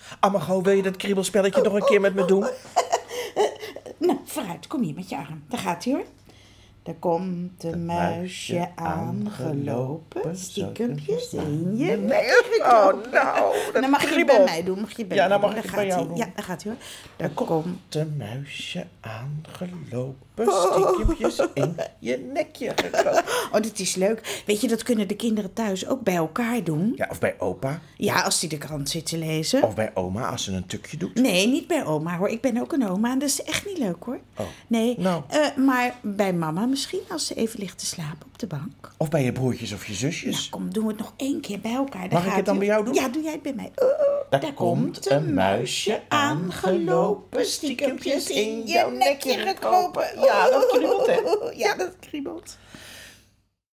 Amago, wil je dat kriebelspelletje nog een keer met me doen? Nou, vooruit, kom hier met je arm. Daar gaat hij hoor. Daar komt een muisje aangelopen, stiekempjes in je nek. Oh, nou, dat Dan mag je het bij kriebelt. mij doen. Ja, dan mag ik het bij jou doen. Ja, daar gaat hij hoor. Daar Er komt komt... een muisje aangelopen, stiekempjes in je nekje gekropen. Oh, dit is leuk. Weet je, dat kunnen de kinderen thuis ook bij elkaar doen. Ja, of bij opa, Ja, als die de krant zit te lezen. of bij oma als ze een tukje doet. Nee, niet bij oma hoor. Ik ben ook een oma en dat is echt niet leuk hoor. Oh, Nee, nou. maar bij mama misschien als ze even ligt te slapen op de bank. Of bij je broertjes of je Ja, zusjes. kom, doen we het nog 1 keer bij elkaar. Daar Mag ik gaat het dan ie. bij jou doen? Ja, doe jij het bij mij. Daar komt een muisje aangelopen, stiekempjes in jouw nekje gekropen. Ja, dat kriebelt, hè? Ja, dat kriebelt.